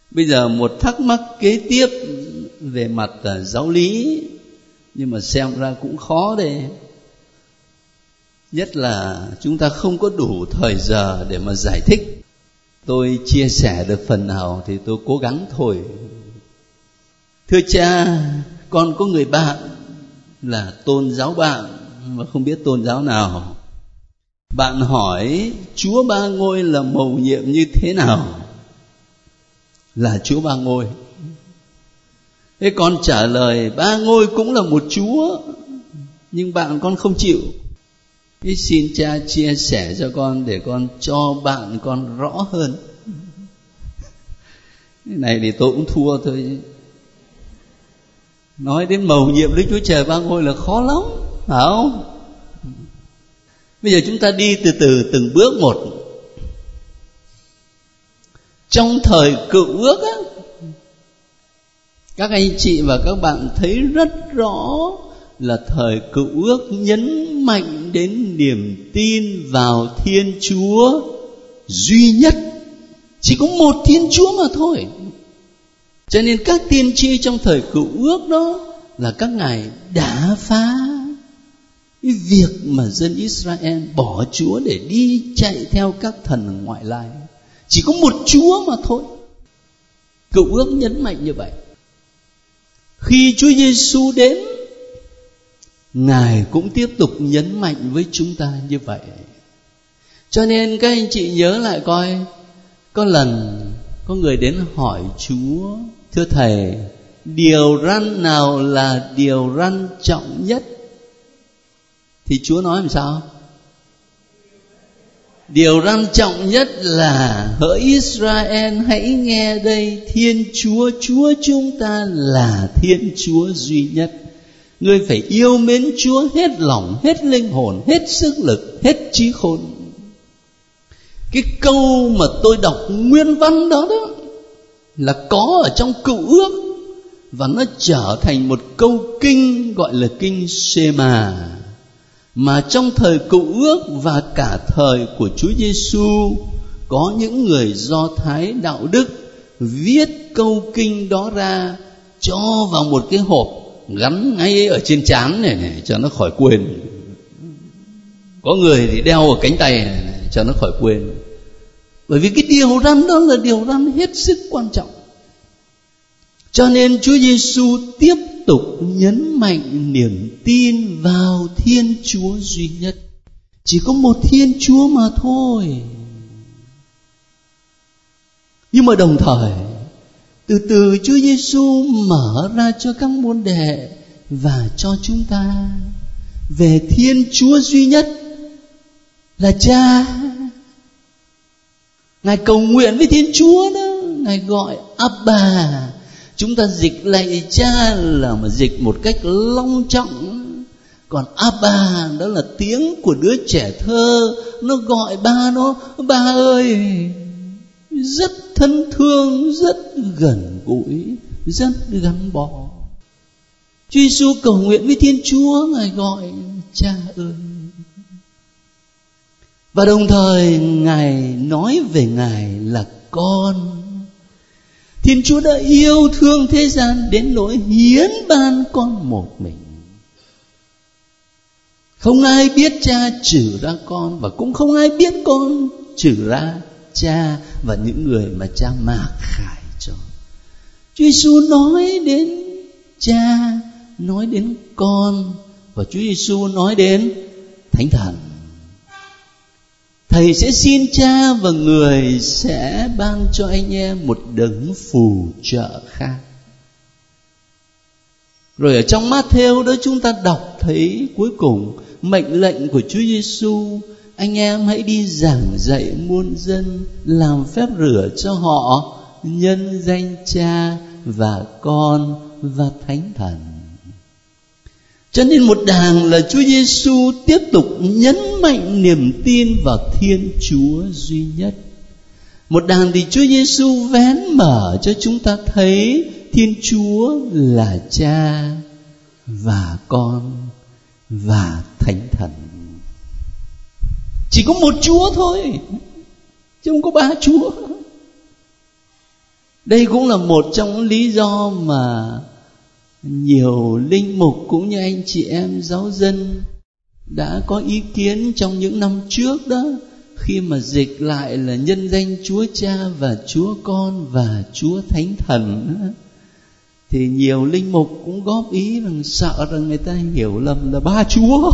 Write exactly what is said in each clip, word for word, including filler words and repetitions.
Bây giờ một thắc mắc kế tiếp về mặt giáo lý, nhưng mà xem ra cũng khó đây. Nhất là chúng ta không có đủ thời giờ để mà giải thích. Tôi chia sẻ được phần nào thì tôi cố gắng thôi. Thưa cha, con có người bạn là tôn giáo bạn mà không biết tôn giáo nào. Bạn hỏi Chúa Ba Ngôi là mầu nhiệm như thế nào? Là Chúa Ba Ngôi. Thế con trả lời Ba Ngôi cũng là một Chúa, nhưng bạn con không chịu. Thế xin cha chia sẻ cho con để con cho bạn con rõ hơn. Cái này thì tôi cũng thua thôi. Nói đến mầu nhiệm Đức Chúa Trời Ba Ngôi là khó lắm, phải không? Bây giờ chúng ta đi từ từ từng bước một. Trong thời Cựu Ước á, các anh chị và các bạn thấy rất rõ là thời Cựu Ước nhấn mạnh đến niềm tin vào Thiên Chúa duy nhất. Chỉ có một Thiên Chúa mà thôi. Cho nên các tiên tri trong thời Cựu Ước đó là các ngài đã phá cái việc mà dân Israel bỏ Chúa để đi chạy theo các thần ngoại lai. Chỉ có một Chúa mà thôi. Cựu Ước nhấn mạnh như vậy. Khi Chúa Giêsu đến, ngài cũng tiếp tục nhấn mạnh với chúng ta như vậy. Cho nên các anh chị nhớ lại coi, có lần có người đến hỏi Chúa: thưa Thầy, điều răn nào là điều răn trọng nhất? Thì Chúa nói làm sao? Điều răn trọng nhất là: hỡi Israel, hãy nghe đây, Thiên Chúa, Chúa chúng ta là Thiên Chúa duy nhất. Ngươi phải yêu mến Chúa hết lòng, hết linh hồn, hết sức lực, hết trí khôn. Cái câu mà tôi đọc nguyên văn đó đó là có ở trong Cựu Ước, và nó trở thành một câu kinh gọi là kinh Sê-ma, mà trong thời Cựu Ước và cả thời của Chúa Giêsu có những người Do Thái đạo đức viết câu kinh đó ra, cho vào một cái hộp gắn ngay ở trên trán này, này cho nó khỏi quên. Có người thì đeo ở cánh tay này, này cho nó khỏi quên. Bởi vì cái điều răn đó là điều răn hết sức quan trọng. Cho nên Chúa Giêsu tiếp tục nhấn mạnh niềm tin vào Thiên Chúa duy nhất. Chỉ có một Thiên Chúa mà thôi. Nhưng mà đồng thời, từ từ Chúa Giêsu mở ra cho các môn đệ và cho chúng ta về Thiên Chúa duy nhất là Cha. Ngài cầu nguyện với Thiên Chúa đó, Ngài gọi Abba. Chúng ta dịch lạy Cha là mà dịch một cách long trọng. Còn Abba đó là tiếng của đứa trẻ thơ, nó gọi ba nó: ba ơi. Rất thân thương, rất gần gũi, rất gắn bó. Chúa Giêsu cầu nguyện với Thiên Chúa, Ngài gọi Cha ơi. Và đồng thời Ngài nói về Ngài là con. Thiên Chúa đã yêu thương thế gian đến nỗi hiến ban con một mình. Không ai biết Cha trừ ra con, và cũng không ai biết con trừ ra Cha và những người mà Cha mặc khải cho. Chúa Giêsu nói đến Cha, nói đến con, và Chúa Giêsu nói đến Thánh Thần. Thầy sẽ xin Cha và Người sẽ ban cho anh em một đấng phù trợ khác. Rồi ở trong Mát-thêu đó chúng ta đọc thấy cuối cùng mệnh lệnh của Chúa Giêsu: anh em hãy đi giảng dạy muôn dân, làm phép rửa cho họ nhân danh Cha và Con và Thánh Thần. Cho nên một đàng là Chúa Giêsu tiếp tục nhấn mạnh niềm tin vào Thiên Chúa duy nhất. Một đàng thì Chúa Giêsu vén mở cho chúng ta thấy Thiên Chúa là Cha và Con và Thánh Thần. Chỉ có một Chúa thôi, chứ không có ba Chúa. Đây cũng là một trong những lý do mà nhiều linh mục cũng như anh chị em giáo dân đã có ý kiến trong những năm trước đó, khi mà dịch lại là nhân danh Chúa Cha và Chúa Con và Chúa Thánh Thần, thì nhiều linh mục cũng góp ý rằng sợ rằng người ta hiểu lầm là ba Chúa.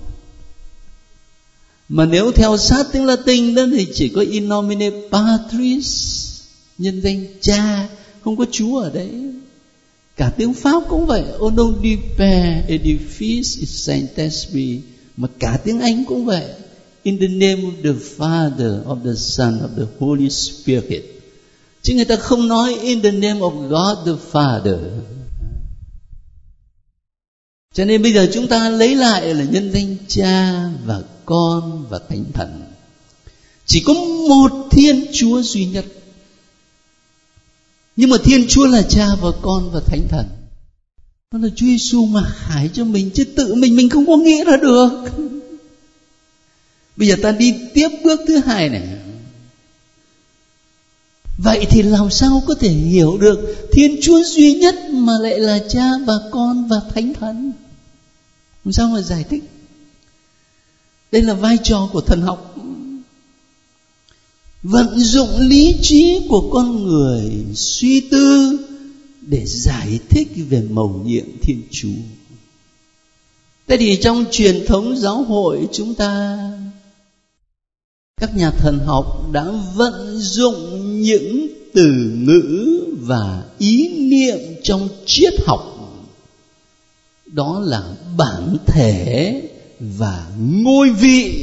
Mà nếu theo sát tiếng Latin đó thì chỉ có in nomine Patris, nhân danh Cha, không có Chúa ở đấy. Cả tiếng Pháp cũng vậy, Au nom du Père et du Fils et Saint-Esprit. Mà cả tiếng Anh cũng vậy, in the name of the Father, of the Son, of the Holy Spirit. Chứ người ta không nói in the name of God the Father. Cho nên bây giờ chúng ta lấy lại là nhân danh Cha và Con và Thánh Thần. Chỉ có một Thiên Chúa duy nhất. Nhưng mà Thiên Chúa là Cha và Con và Thánh Thần. Đó là Chúa Giêsu mặc khải cho mình, chứ tự mình mình không có nghĩ ra được. Bây giờ ta đi tiếp bước thứ hai này. Vậy thì làm sao có thể hiểu được Thiên Chúa duy nhất mà lại là Cha và Con và Thánh Thần? Làm sao mà giải thích? Đây là vai trò của thần học. Vận dụng lý trí của con người suy tư để giải thích về mầu nhiệm Thiên Chúa. Thế thì trong truyền thống giáo hội chúng ta, các nhà thần học đã vận dụng những từ ngữ và ý niệm trong triết học, đó là bản thể và ngôi vị,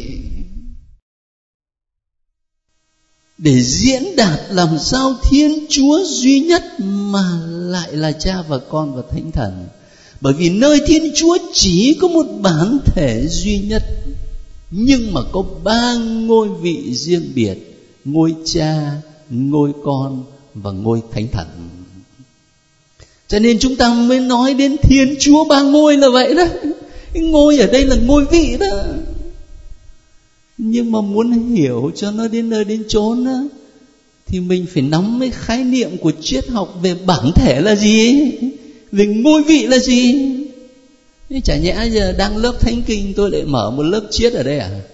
để diễn đạt làm sao Thiên Chúa duy nhất mà lại là Cha và Con và Thánh Thần. Bởi vì nơi Thiên Chúa chỉ có một bản thể duy nhất, nhưng mà có ba ngôi vị riêng biệt: ngôi Cha, ngôi Con và ngôi Thánh Thần. Cho nên chúng ta mới nói đến Thiên Chúa ba ngôi là vậy đó. Cái ngôi ở đây là ngôi vị đó. Nhưng mà muốn hiểu cho nó đến nơi đến chốn đó, thì mình phải nắm cái khái niệm của triết học về bản thể là gì, về ngôi vị là gì. Thế chả nhẽ giờ đang lớp Thánh Kinh tôi lại mở một lớp triết ở đây à?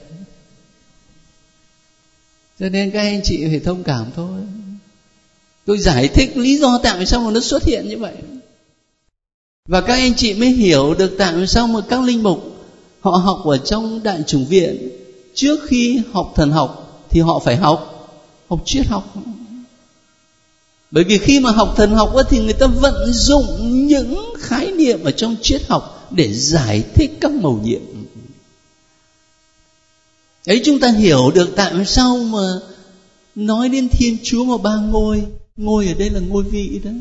Cho nên các anh chị phải thông cảm thôi. Tôi giải thích lý do tại sao mà nó xuất hiện như vậy, và các anh chị mới hiểu được tại sao mà các linh mục họ học ở trong Đại chủng viện, trước khi học thần học thì họ phải học học triết học. Bởi vì khi mà học thần học thì người ta vận dụng những khái niệm ở trong triết học để giải thích các mầu nhiệm. Ấy, chúng ta hiểu được tại sao mà nói đến Thiên Chúa mà ba ngôi. Ngôi ở đây là ngôi vị đó.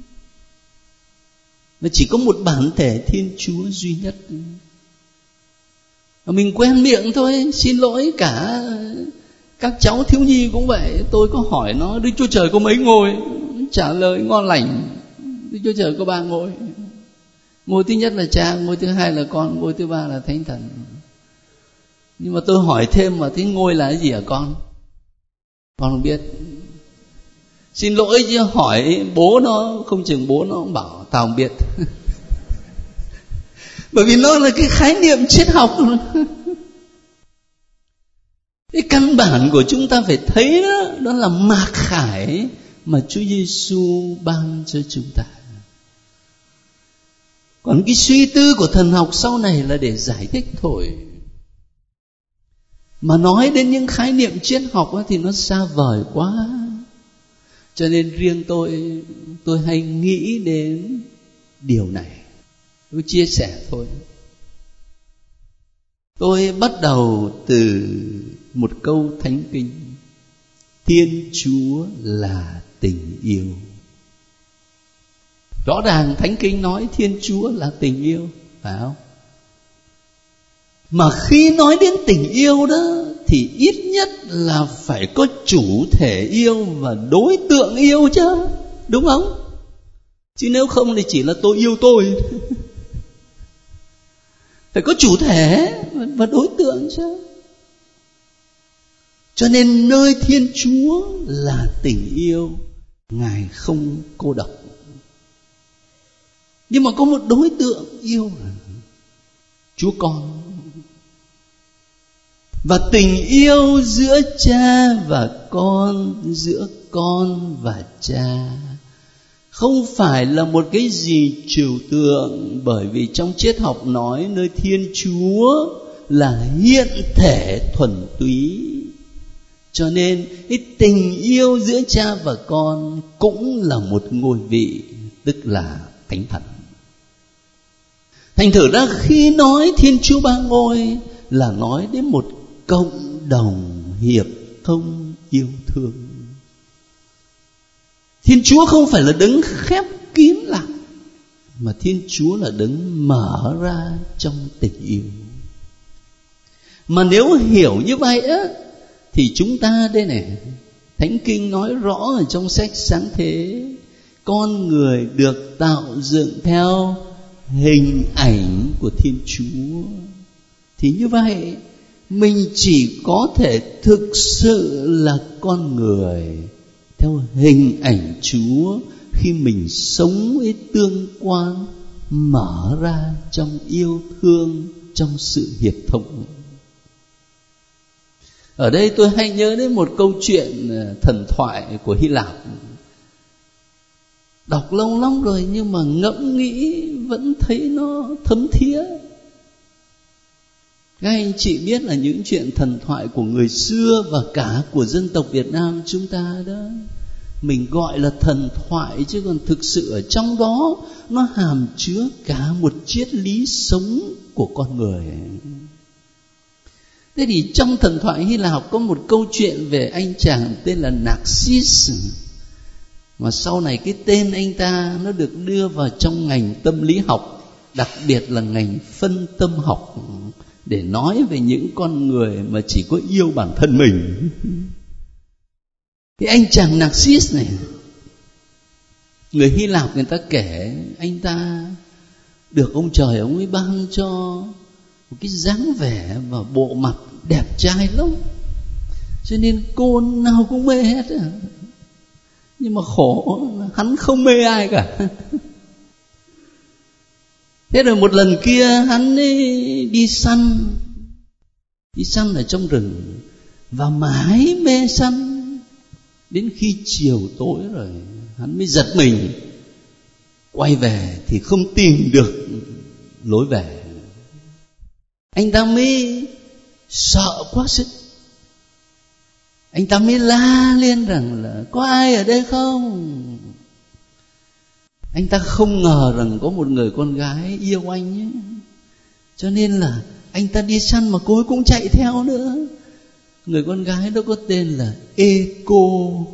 Mà chỉ có một bản thể Thiên Chúa duy nhất. Mình quen miệng thôi. Xin lỗi cả các cháu thiếu nhi cũng vậy. Tôi có hỏi nó Đức Chúa Trời có mấy ngôi, trả lời ngon lành: Đức Chúa Trời có ba ngôi. Ngôi thứ nhất là Cha, ngôi thứ hai là Con, ngôi thứ ba là Thánh Thần. Nhưng mà tôi hỏi thêm mà thế ngôi là cái gì hả con? Con không biết. Xin lỗi chứ hỏi bố nó, không chừng bố nó cũng bảo tao không biết. Bởi vì nó là cái khái niệm triết học. Cái căn bản của chúng ta phải thấy đó, đó là mặc khải mà Chúa Giêsu ban cho chúng ta. Còn cái suy tư của thần học sau này là để giải thích thôi. Mà nói đến những khái niệm triết học thì nó xa vời quá. Cho nên riêng tôi, tôi hay nghĩ đến điều này. Tôi chia sẻ thôi. Tôi bắt đầu từ một câu Thánh Kinh: Thiên Chúa là tình yêu. Rõ ràng Thánh Kinh nói Thiên Chúa là tình yêu, phải không? Mà khi nói đến tình yêu đó thì ít nhất là phải có chủ thể yêu và đối tượng yêu chứ, đúng không? Chứ nếu không thì chỉ là tôi yêu tôi. Phải có chủ thể và đối tượng chứ. Cho nên nơi Thiên Chúa là tình yêu, Ngài không cô độc. Nhưng mà có một đối tượng yêu là Chúa Con. Và tình yêu giữa cha và con, giữa con và cha, không phải là một cái gì trừu tượng. Bởi vì trong triết học nói nơi Thiên Chúa là hiện thể thuần túy, cho nên cái tình yêu giữa cha và con cũng là một ngôi vị, tức là Thánh Thần. Thành thử ra khi nói Thiên Chúa Ba Ngôi là nói đến một cộng đồng hiệp thông yêu thương. Thiên Chúa không phải là đấng khép kín lại, mà Thiên Chúa là đấng mở ra trong tình yêu. Mà nếu hiểu như vậy á, thì chúng ta đây này, Thánh Kinh nói rõ ở trong sách Sáng Thế, con người được tạo dựng theo hình ảnh của Thiên Chúa. Thì như vậy mình chỉ có thể thực sự là con người theo hình ảnh Chúa khi mình sống với tương quan mở ra trong yêu thương, trong sự hiệp thông. Ở đây tôi hay nhớ đến một câu chuyện thần thoại của Hy Lạp. Đọc lâu lắm rồi nhưng mà ngẫm nghĩ vẫn thấy nó thấm thía. Các anh chị biết là những chuyện thần thoại của người xưa và cả của dân tộc Việt Nam chúng ta đó, mình gọi là thần thoại, chứ còn thực sự ở trong đó nó hàm chứa cả một triết lý sống của con người. Thế thì trong thần thoại Hy Lạp có một câu chuyện về anh chàng tên là Narcissus, mà sau này cái tên anh ta nó được đưa vào trong ngành tâm lý học, đặc biệt là ngành phân tâm học, để nói về những con người mà chỉ có yêu bản thân mình. Cái anh chàng Narcissus này, người Hy Lạp người ta kể anh ta được ông trời ông ấy ban cho một cái dáng vẻ và bộ mặt đẹp trai lắm, cho nên cô nào cũng mê hết. Nhưng mà khổ, hắn không mê ai cả. Thế rồi một lần kia hắn ấy đi săn, đi săn ở trong rừng, và mãi mê săn. Đến khi chiều tối rồi hắn mới giật mình, quay về thì không tìm được lối về. Anh ta mới sợ quá sức, anh ta mới la lên rằng là có ai ở đây không. Anh ta không ngờ rằng có một người con gái yêu anh ấy. Cho nên là anh ta đi săn mà cô ấy cũng chạy theo nữa. Người con gái đó có tên là Eco.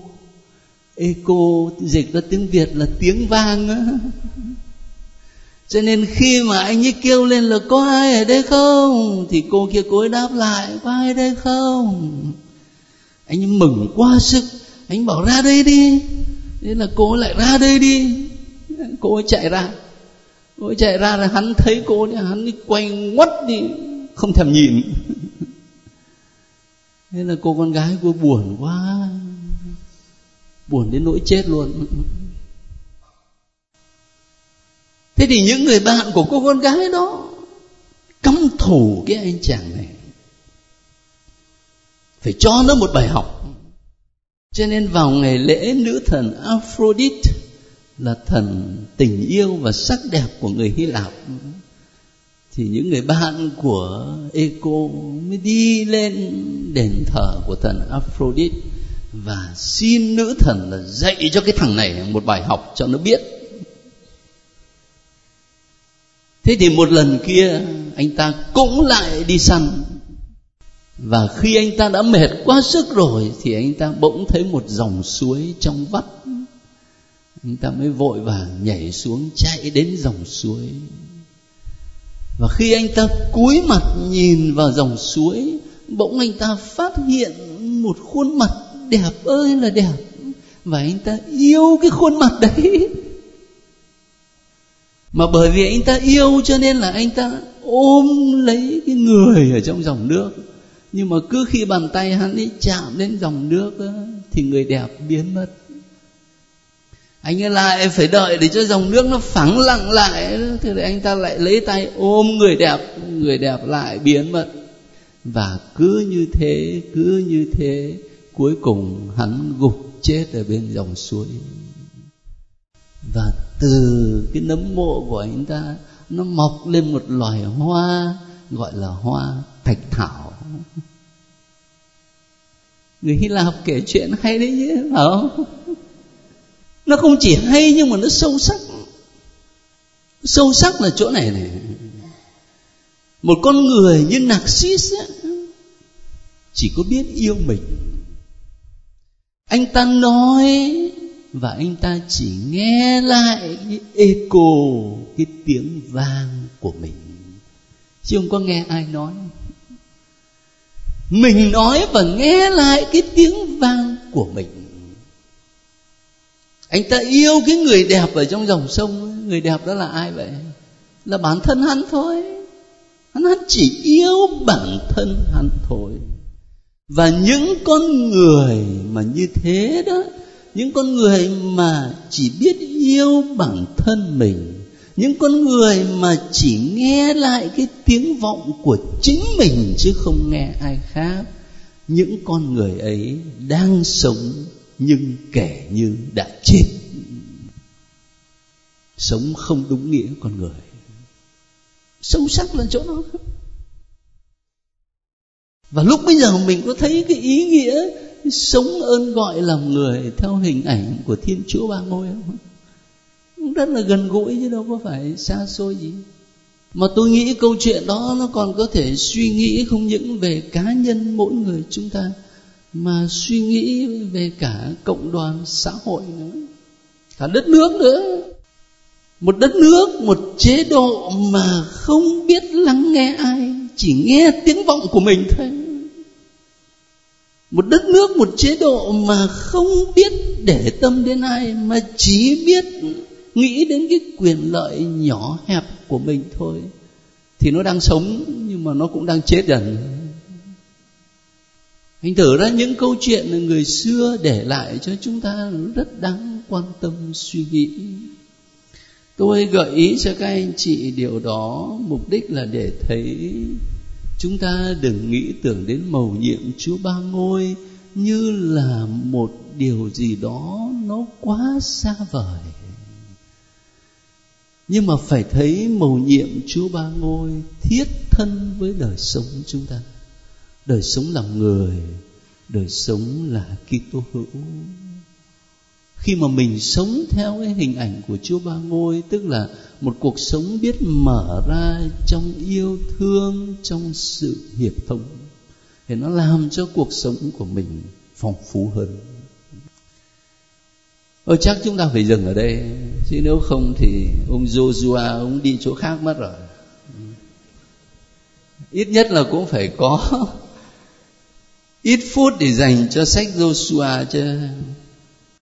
Eco dịch ra tiếng Việt là tiếng vang á. Cho nên khi mà anh ấy kêu lên là có ai ở đây không, thì cô kia cô ấy đáp lại có ai ở đây không. Anh ấy mừng quá sức, anh bảo ra đây đi. Thế là cô ấy lại ra đây đi. Cô ấy chạy ra, cô ấy chạy ra rồi hắn thấy cô ấy, hắn ấy quay ngoắt đi, không thèm nhìn. Thế là cô con gái cô buồn quá, buồn đến nỗi chết luôn. Thế thì những người bạn của cô con gái đó căm thù cái anh chàng này, phải cho nó một bài học. Cho nên vào ngày lễ nữ thần Aphrodite, là thần tình yêu và sắc đẹp của người Hy Lạp, thì những người bạn của Eco mới đi lên đền thờ của thần Aphrodite và xin nữ thần là dạy cho cái thằng này một bài học cho nó biết. Thế thì một lần kia anh ta cũng lại đi săn, và khi anh ta đã mệt quá sức rồi thì anh ta bỗng thấy một dòng suối trong vắt. Anh ta mới vội vàng nhảy xuống chạy đến dòng suối. Và khi anh ta cúi mặt nhìn vào dòng suối, bỗng anh ta phát hiện một khuôn mặt đẹp ơi là đẹp, và anh ta yêu cái khuôn mặt đấy. Mà bởi vì anh ta yêu cho nên là anh ta ôm lấy cái người ở trong dòng nước. Nhưng mà cứ khi bàn tay hắn ấy chạm đến dòng nước á, thì người đẹp biến mất. Anh ấy lại phải đợi để cho dòng nước nó phẳng lặng lại. Thế thì anh ta lại lấy tay ôm người đẹp, người đẹp lại biến mất. Và cứ như thế, cứ như thế, cuối cùng hắn gục chết ở bên dòng suối. Và từ cái nấm mộ của anh ta nó mọc lên một loài hoa gọi là hoa thạch thảo. Người Hy Lạp kể chuyện hay đấy chứ, phải không? Nó không chỉ hay nhưng mà nó sâu sắc. Sâu sắc là chỗ này này. Một con người như Narcissus chỉ có biết yêu mình. Anh ta nói và anh ta chỉ nghe lại cái echo, cái tiếng vang của mình, chứ không có nghe ai nói. Mình nói và nghe lại cái tiếng vang của mình. Anh ta yêu cái người đẹp ở trong dòng sông. Người đẹp đó là ai vậy? Là bản thân hắn thôi. Hắn, hắn chỉ yêu bản thân hắn thôi. Và những con người mà như thế đó, những con người mà chỉ biết yêu bản thân mình, những con người mà chỉ nghe lại cái tiếng vọng của chính mình chứ không nghe ai khác, những con người ấy đang sống nhưng kẻ như đã chết. Sống không đúng nghĩa con người. Sâu sắc là chỗ đó. Và lúc bây giờ mình có thấy cái ý nghĩa sống ơn gọi làm người theo hình ảnh của Thiên Chúa Ba Ngôi không? Rất là gần gũi chứ đâu có phải xa xôi gì. Mà tôi nghĩ câu chuyện đó nó còn có thể suy nghĩ không những về cá nhân mỗi người chúng ta, mà suy nghĩ về cả cộng đoàn xã hội nữa, cả đất nước nữa. Một đất nước, một chế độ mà không biết lắng nghe ai, chỉ nghe tiếng vọng của mình thôi. Một đất nước, một chế độ mà không biết để tâm đến ai, mà chỉ biết nghĩ đến cái quyền lợi nhỏ hẹp của mình thôi, thì nó đang sống nhưng mà nó cũng đang chết dần. Anh thử ra những câu chuyện người xưa để lại cho chúng ta rất đáng quan tâm suy nghĩ. Tôi gợi ý cho các anh chị điều đó, mục đích là để thấy chúng ta đừng nghĩ tưởng đến mầu nhiệm Chúa Ba Ngôi như là một điều gì đó nó quá xa vời. Nhưng mà phải thấy mầu nhiệm Chúa Ba Ngôi thiết thân với đời sống chúng ta. Đời sống làm người, đời sống là Kitô hữu. Khi mà mình sống theo cái hình ảnh của Chúa Ba Ngôi, tức là một cuộc sống biết mở ra trong yêu thương, trong sự hiệp thông, thì nó làm cho cuộc sống của mình phong phú hơn. Ôi chắc chúng ta phải dừng ở đây, chứ nếu không thì ông Joshua ông đi chỗ khác mất rồi. Ít nhất là cũng phải có ít phút để dành cho sách Joshua chứ.